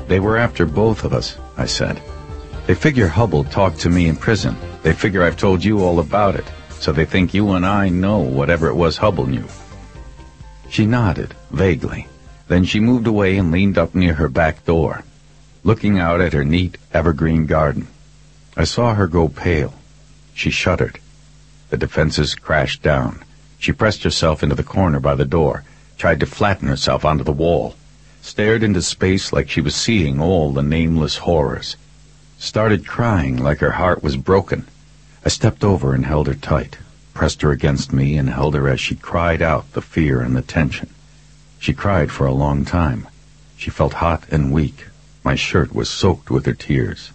They were after both of us, I said. They figure Hubble talked to me in prison. They figure I've told you all about it, so they think you and I know whatever it was Hubble knew. She nodded, vaguely. Then she moved away and leaned up near her back door, looking out at her neat, evergreen garden. I saw her go pale. She shuddered. The defenses crashed down. She pressed herself into the corner by the door, tried to flatten herself onto the wall, stared into space like she was seeing all the nameless horrors, started crying like her heart was broken. I stepped over and held her tight, pressed her against me and held her as she cried out the fear and the tension. She cried for a long time. She felt hot and weak. My shirt was soaked with her tears.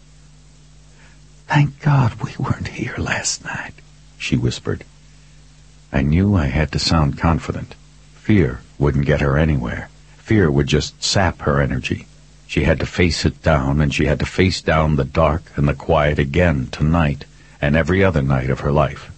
"Thank God we weren't here last night," she whispered. I knew I had to sound confident. Fear wouldn't get her anywhere. Fear would just sap her energy. She had to face it down, and she had to face down the dark and the quiet again tonight and every other night of her life.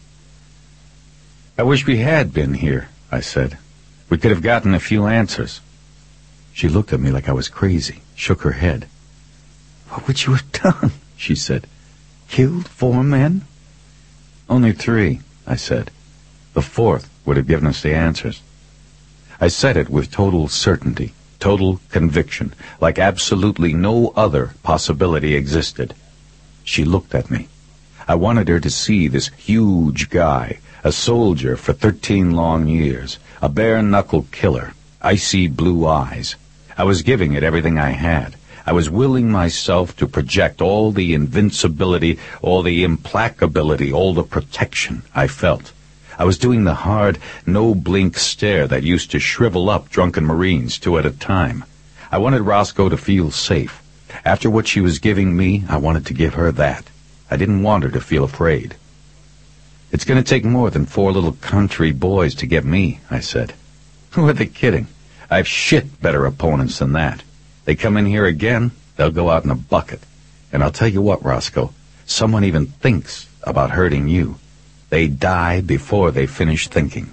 "I wish we had been here," I said. "We could have gotten a few answers." She looked at me like I was crazy, shook her head. "What would you have done?" she said. "Killed 4 men?" "Only 3, I said. The 4th would have given us the answers." I said it with total certainty, total conviction, like absolutely no other possibility existed. She looked at me. I wanted her to see this huge guy, a soldier for 13 long years, a bare-knuckle killer, icy blue eyes. I was giving it everything I had. I was willing myself to project all the invincibility, all the implacability, all the protection I felt. I was doing the hard, no-blink stare that used to shrivel up drunken Marines 2 at a time. I wanted Roscoe to feel safe. After what she was giving me, I wanted to give her that. I didn't want her to feel afraid. "It's going to take more than 4 little country boys to get me," I said. "Who are they kidding? I've shit better opponents than that. They come in here again, they'll go out in a bucket. And I'll tell you what, Roscoe, someone even thinks about hurting you. They die before they finish thinking."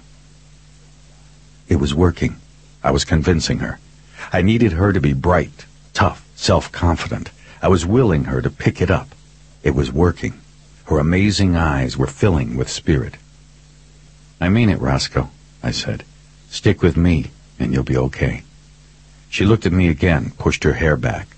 It was working. I was convincing her. I needed her to be bright, tough, self-confident. I was willing her to pick it up. It was working. Her amazing eyes were filling with spirit. "I mean it, Roscoe," I said. "Stick with me, and you'll be okay." She looked at me again, pushed her hair back.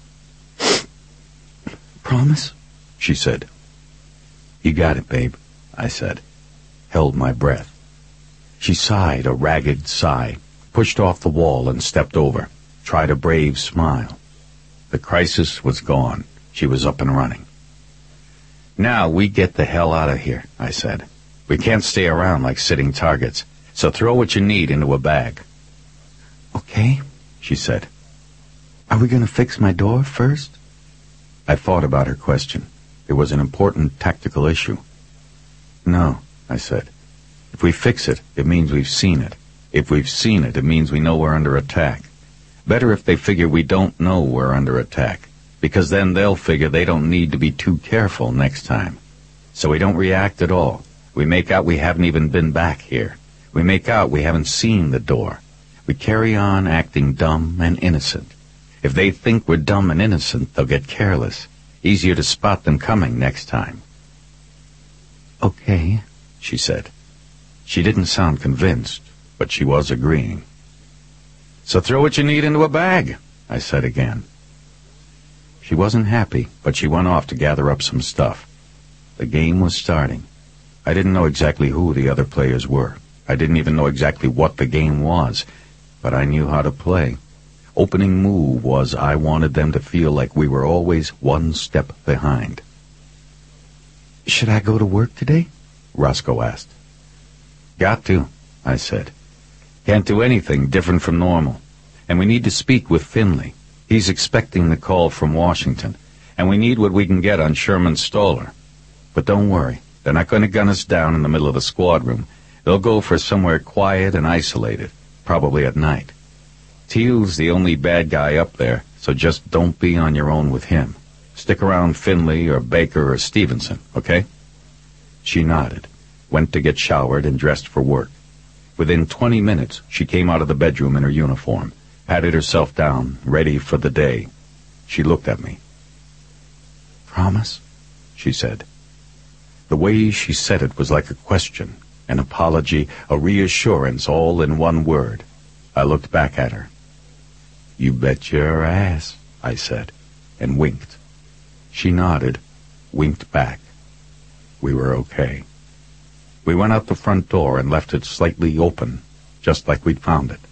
"Promise?" she said. "You got it, babe," I said. Held my breath. She sighed a ragged sigh, pushed off the wall and stepped over, tried a brave smile. The crisis was gone. She was up and running. "Now we get the hell out of here," I said. "We can't stay around like sitting targets, so throw what you need into a bag." "Okay," she said. "Are we going to fix my door first?" I thought about her question. It was an important tactical issue. "No," I said. "If we fix it, it means we've seen it. If we've seen it, it means we know we're under attack. Better if they figure we don't know we're under attack, because then they'll figure they don't need to be too careful next time. So we don't react at all. We make out we haven't even been back here. We make out we haven't seen the door. We carry on acting dumb and innocent. If they think we're dumb and innocent, they'll get careless. Easier to spot them coming next time." "Okay," she said. She didn't sound convinced, but she was agreeing. "So throw what you need into a bag," I said again. She wasn't happy, but she went off to gather up some stuff. The game was starting. I didn't know exactly who the other players were. I didn't even know exactly what the game was, but I knew how to play. Opening move was I wanted them to feel like we were always 1 step behind. "Should I go to work today?" Roscoe asked. "Got to," I said. "Can't do anything different from normal. And we need to speak with Finley. He's expecting the call from Washington, and we need what we can get on Sherman Stoller. But don't worry, they're not going to gun us down in the middle of the squad room. They'll go for somewhere quiet and isolated, probably at night. Teal's the only bad guy up there, so just don't be on your own with him. Stick around Finley or Baker or Stevenson, okay?" She nodded, went to get showered and dressed for work. Within 20 minutes, she came out of the bedroom in her uniform, patted herself down, ready for the day. She looked at me. "Promise?" she said. The way she said it was like a question, an apology, a reassurance, all in one word. I looked back at her. "You bet your ass," I said, and winked. She nodded, winked back. We were okay. We went out the front door and left it slightly open, just like we'd found it.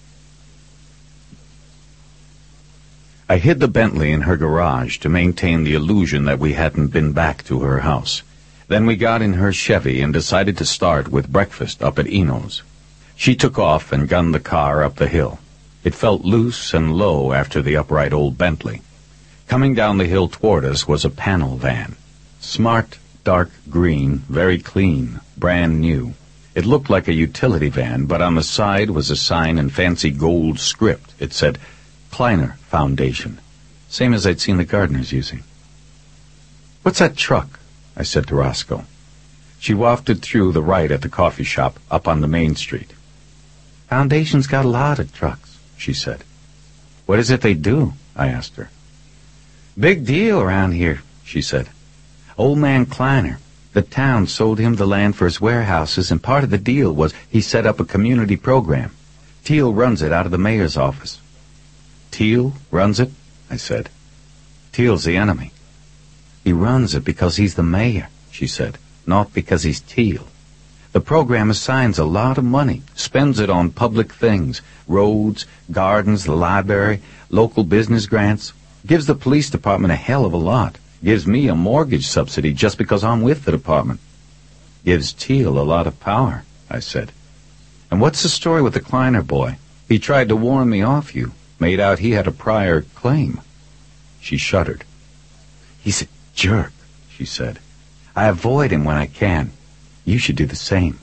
I hid the Bentley in her garage to maintain the illusion that we hadn't been back to her house. Then we got in her Chevy and decided to start with breakfast up at Eno's. She took off and gunned the car up the hill. It felt loose and low after the upright old Bentley. Coming down the hill toward us was a panel van. Smart, dark green, very clean, brand new. It looked like a utility van, but on the side was a sign in fancy gold script. It said, Kleiner Foundation, same as I'd seen the gardeners using. "What's that truck?" I said to Roscoe. She wafted through the right at the coffee shop up on the main street. "Foundation's got a lot of trucks," she said. "What is it they do?" I asked her. "Big deal around here," she said. "Old man Kleiner, the town sold him the land for his warehouses, and part of the deal was he set up a community program. Teal runs it out of the mayor's office." "Teal runs it?" I said. "Teal's the enemy." "He runs it because he's the mayor," she said, "not because he's Teal. The program assigns a lot of money, spends it on public things, roads, gardens, the library, local business grants, gives the police department a hell of a lot, gives me a mortgage subsidy just because I'm with the department. Gives Teal a lot of power," I said. "And what's the story with the Kleiner boy? He tried to warn me off you, made out he had a prior claim." She shuddered. "He's a jerk," she said. "I avoid him when I can. You should do the same."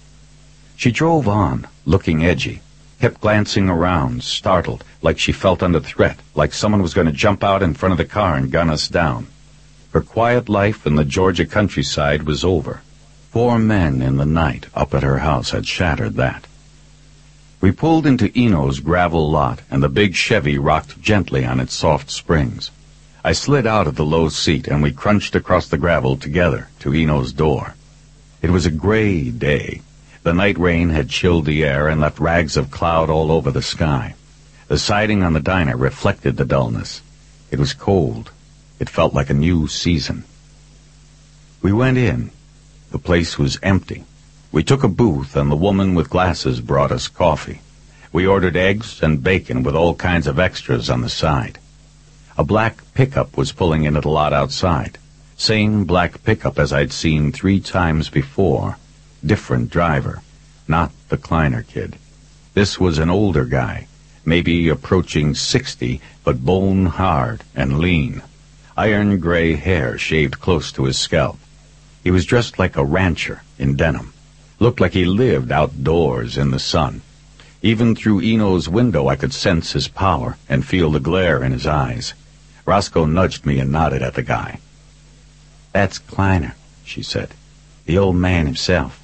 She drove on, looking edgy, kept glancing around, startled, like she felt under threat, like someone was going to jump out in front of the car and gun us down. Her quiet life in the Georgia countryside was over. 4 men in the night up at her house had shattered that. We pulled into Eno's gravel lot, and the big Chevy rocked gently on its soft springs. I slid out of the low seat, and we crunched across the gravel together to Eno's door. It was a gray day. The night rain had chilled the air and left rags of cloud all over the sky. The siding on the diner reflected the dullness. It was cold. It felt like a new season. We went in. The place was empty. We took a booth, and the woman with glasses brought us coffee. We ordered eggs and bacon with all kinds of extras on the side. A black pickup was pulling in at the lot outside. Same black pickup as I'd seen 3 times before. Different driver. Not the Kleiner kid. This was an older guy, maybe approaching 60, but bone hard and lean. Iron gray hair shaved close to his scalp. He was dressed like a rancher in denim. Looked like he lived outdoors in the sun. Even through Eno's window I could sense his power and feel the glare in his eyes. Roscoe nudged me and nodded at the guy. "That's Kleiner," she said. "The old man himself."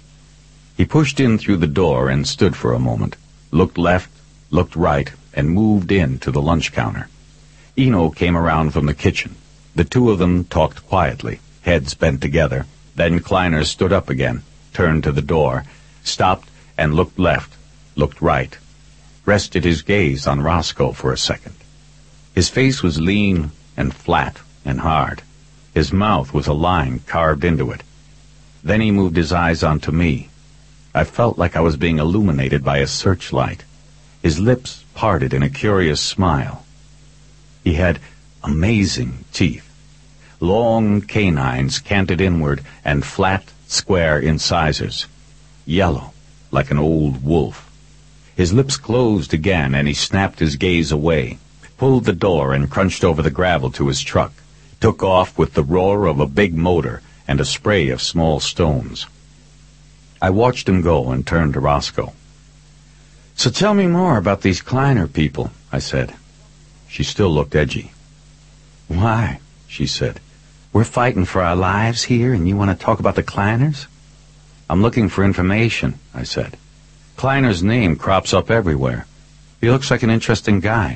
He pushed in through the door and stood for a moment, looked left, looked right, and moved in to the lunch counter. Eno came around from the kitchen. The 2 of them talked quietly, heads bent together. Then Kleiner stood up again, turned to the door, stopped and looked left, looked right, rested his gaze on Roscoe for a second. His face was lean and flat and hard. His mouth was a line carved into it. Then he moved his eyes onto me. I felt like I was being illuminated by a searchlight. His lips parted in a curious smile. He had amazing teeth. Long canines canted inward and flat, square incisors. Yellow, like an old wolf. His lips closed again, and he snapped his gaze away, pulled the door and crunched over the gravel to his truck, took off with the roar of a big motor and a spray of small stones. I watched him go and turned to Roscoe. "So tell me more about these Kleiner people," I said. She still looked edgy. "Why?" she said. "We're fighting for our lives here, and you want to talk about the Kleiners?" "I'm looking for information," I said. "Kleiner's name crops up everywhere. He looks like an interesting guy.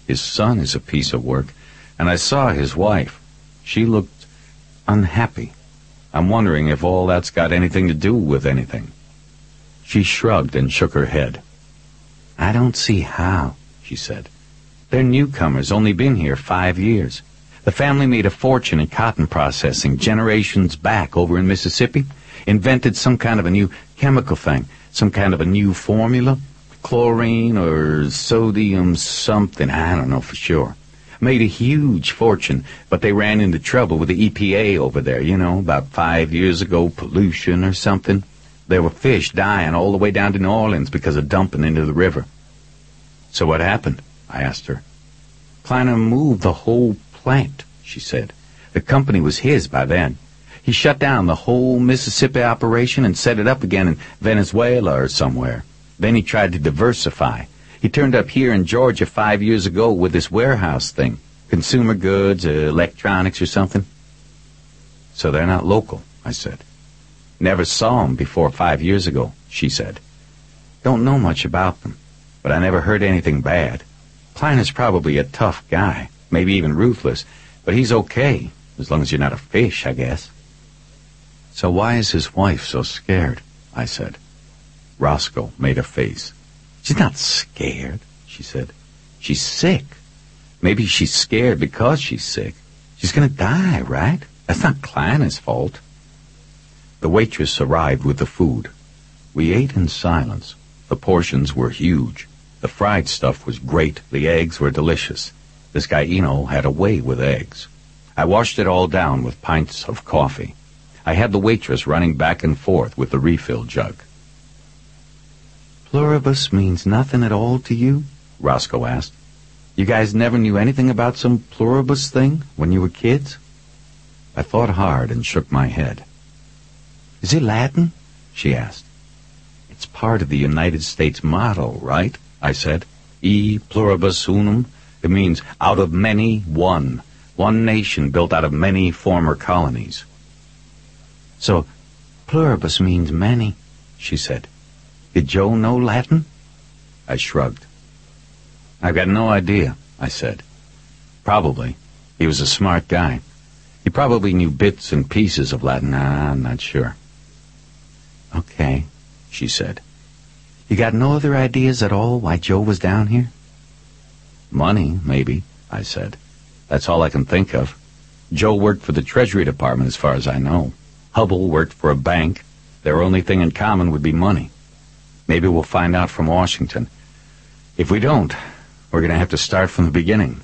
His son is a piece of work, and I saw his wife. She looked unhappy. I'm wondering if all that's got anything to do with anything." She shrugged and shook her head. "I don't see how," she said. "They're newcomers, only been here 5 years. The family made a fortune in cotton processing generations back over in Mississippi, invented some kind of a new chemical thing, some kind of a new formula, chlorine or sodium something, I don't know for sure. Made a huge fortune, but they ran into trouble with the EPA over there, about 5 years ago, pollution or something. There were fish dying all the way down to New Orleans because of dumping into the river." "So what happened?" I asked her. "Kleiner moved the whole plant," she said. "The company was his by then. He shut down the whole Mississippi operation and set it up again in Venezuela or somewhere. Then he tried to diversify. He turned up here in Georgia 5 years ago with this warehouse thing, consumer goods, electronics or something." "So they're not local," I said. "Never saw 'em before 5 years ago," she said. "Don't know much about them, but I never heard anything bad. Kleiner's probably a tough guy, maybe even ruthless, but he's okay, as long as you're not a fish, I guess." "So why is his wife so scared?" I said. Roscoe made a face. "She's not scared," she said. "She's sick. Maybe she's scared because she's sick. She's gonna die, right? That's not Kleiner's fault." The waitress arrived with the food. We ate in silence. The portions were huge. The fried stuff was great. The eggs were delicious. This guy Eno had a way with eggs. I washed it all down with pints of coffee. I had the waitress running back and forth with the refill jug. "Pluribus means nothing at all to you?" Roscoe asked. "You guys never knew anything about some pluribus thing when you were kids?" I thought hard and shook my head. "Is it Latin?" she asked. "It's part of the United States motto, right?" I said. "E pluribus unum." It means out of many, one. One nation built out of many former colonies. "So, pluribus means many," she said. "Did Joe know Latin?" I shrugged. "I've got no idea," I said. "Probably. He was a smart guy. He probably knew bits and pieces of Latin. I'm not sure." "Okay," she said. "You got no other ideas at all why Joe was down here?" "Money, maybe," I said. "That's all I can think of. Joe worked for the Treasury Department as far as I know. Hubble worked for a bank. Their only thing in common would be money. Maybe we'll find out from Washington. If we don't, we're going to have to start from the beginning."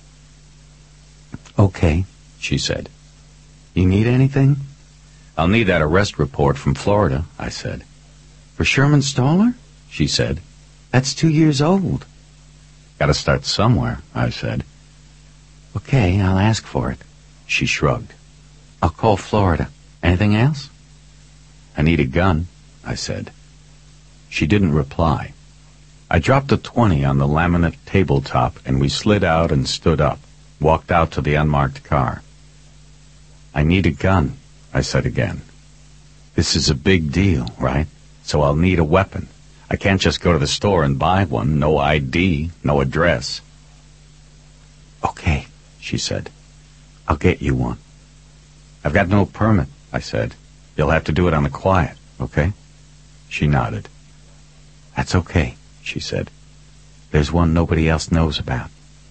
"Okay," she said. "You need anything?" "I'll need that arrest report from Florida," I said. "For Sherman Stoller?" she said. "That's 2 years old." "Got to start somewhere," I said. "Okay, I'll ask for it." She shrugged. "I'll call Florida. Anything else?" "I need a gun," I said. She didn't reply. I dropped a 20 on the laminate tabletop, and we slid out and stood up, walked out to the unmarked car. "I need a gun," I said again. "This is a big deal, right? So I'll need a weapon. I can't just go to the store and buy one. No ID, no address." "Okay," she said. "I'll get you one." "I've got no permit," I said. "You'll have to do it on the quiet, okay?" She nodded. "That's okay," she said. "There's one nobody else knows about."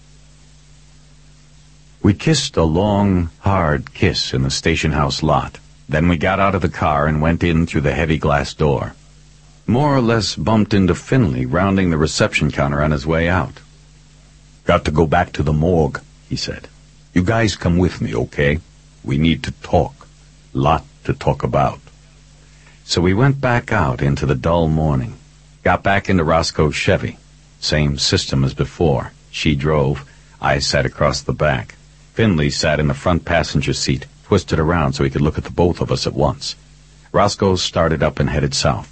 We kissed a long, hard kiss in the station house lot. Then we got out of the car and went in through the heavy glass door. More or less bumped into Finley rounding the reception counter on his way out. "Got to go back to the morgue," he said. "You guys come with me, okay? We need to talk. Lot to talk about." So we went back out into the dull morning. Got back into Roscoe's Chevy. Same system as before. She drove. I sat across the back. Finley sat in the front passenger seat, twisted around so he could look at the both of us at once. Roscoe started up and headed south.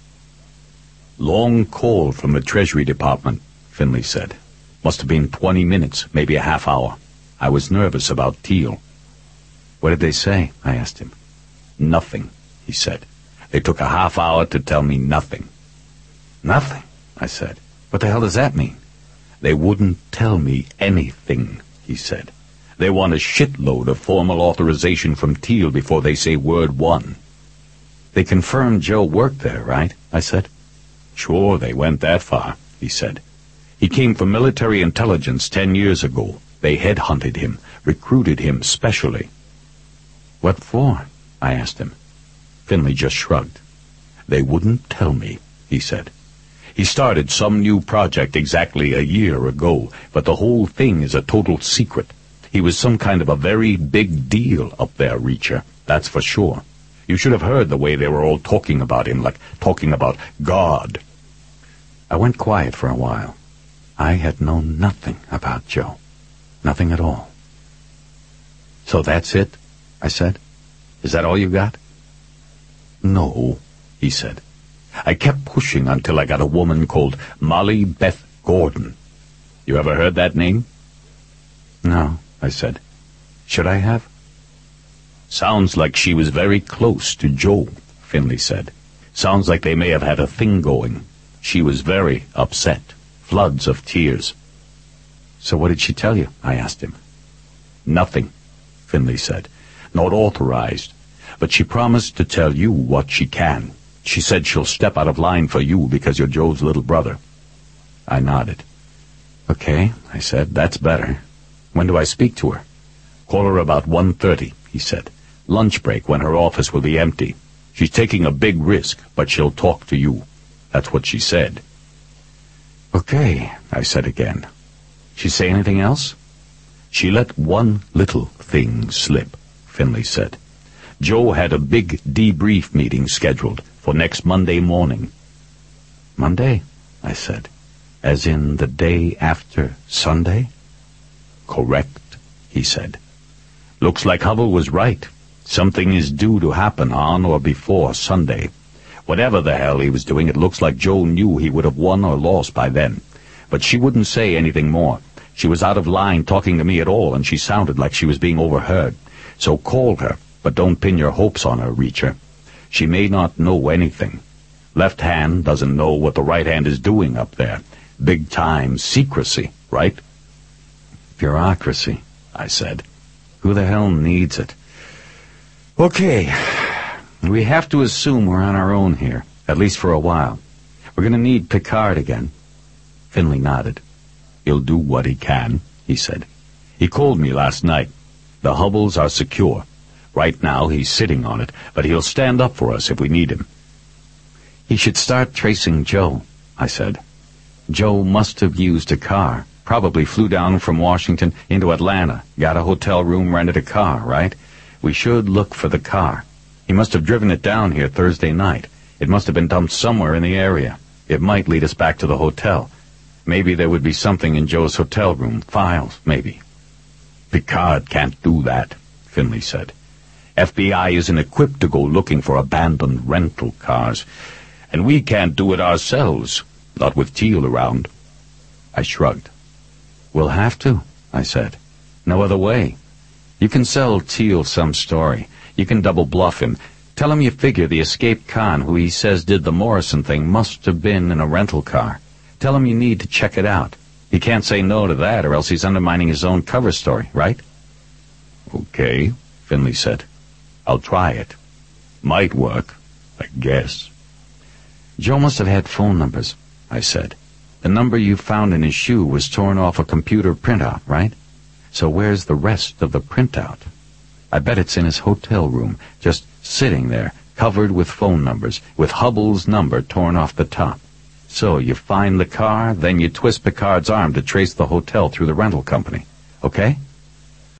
"Long call from the Treasury Department," Finley said. "Must have been 20 minutes, maybe a half hour. I was nervous about Teal." "What did they say?" I asked him. "Nothing," he said. "They took a half hour to tell me nothing." "Nothing?" I said. "What the hell does that mean?" They wouldn't tell me anything, he said. They want a shitload of formal authorization from Teal before they say word one. They confirmed Joe worked there, right? I said. Sure, they went that far, he said. He came from military intelligence 10 years ago. They headhunted him, recruited him specially. What for? I asked him. Finley just shrugged. They wouldn't tell me, he said. He started some new project exactly a year ago, but the whole thing is a total secret. He was some kind of a very big deal up there, Reacher, that's for sure. You should have heard the way they were all talking about him, like talking about God. I went quiet for a while. I had known nothing about Joe. Nothing at all. So that's it? I said. Is that all you got? No, he said. I kept pushing until I got a woman called Molly Beth Gordon. You ever heard that name? No, I said. Should I have? Sounds like she was very close to Joe, Finley said. Sounds like they may have had a thing going. She was very upset. Floods of tears. So what did she tell you? I asked him. Nothing, Finley said. Not authorized. But she promised to tell you what she can. She said she'll step out of line for you because you're Joe's little brother. I nodded. Okay, I said, that's better. When do I speak to her? Call her about 1:30, he said. Lunch break when her office will be empty. She's taking a big risk, but she'll talk to you. That's what she said. Okay, I said again. She say anything else? She let one little thing slip, Finley said. Joe had a big debrief meeting scheduled for next Monday morning. Monday? I said. As in the day after Sunday? Correct, he said. Looks like Hubble was right. Something is due to happen on or before Sunday. Whatever the hell he was doing, it looks like Joe knew he would have won or lost by then. But she wouldn't say anything more. She was out of line talking to me at all, and she sounded like she was being overheard. So call her, but don't pin your hopes on her, Reacher. She may not know anything. Left hand doesn't know what the right hand is doing up there. Big-time secrecy, right? Bureaucracy, I said. Who the hell needs it? Okay, we have to assume we're on our own here, at least for a while. We're going to need Picard again. Finley nodded. He'll do what he can, he said. He called me last night. The Hubbles are secure. Right now he's sitting on it, but he'll stand up for us if we need him. He should start tracing Joe, I said. Joe must have used a car. Probably flew down from Washington into Atlanta, got a hotel room, rented a car, right? We should look for the car. He must have driven it down here Thursday night. It must have been dumped somewhere in the area. It might lead us back to the hotel. Maybe there would be something in Joe's hotel room, files, maybe. Picard can't do that, Finley said. FBI isn't equipped to go looking for abandoned rental cars. And we can't do it ourselves, not with Teal around. I shrugged. We'll have to, I said. No other way. You can sell Teal some story. You can double bluff him. Tell him you figure the escaped con who he says did the Morrison thing must have been in a rental car. Tell him you need to check it out. He can't say no to that, or else he's undermining his own cover story, right? Okay, Finley said. I'll try it. Might work, I guess. Joe must have had phone numbers, I said. The number you found in his shoe was torn off a computer printout, right? So where's the rest of the printout? I bet it's in his hotel room, just sitting there, covered with phone numbers, with Hubble's number torn off the top. So you find the car, then you twist Picard's arm to trace the hotel through the rental company. Okay?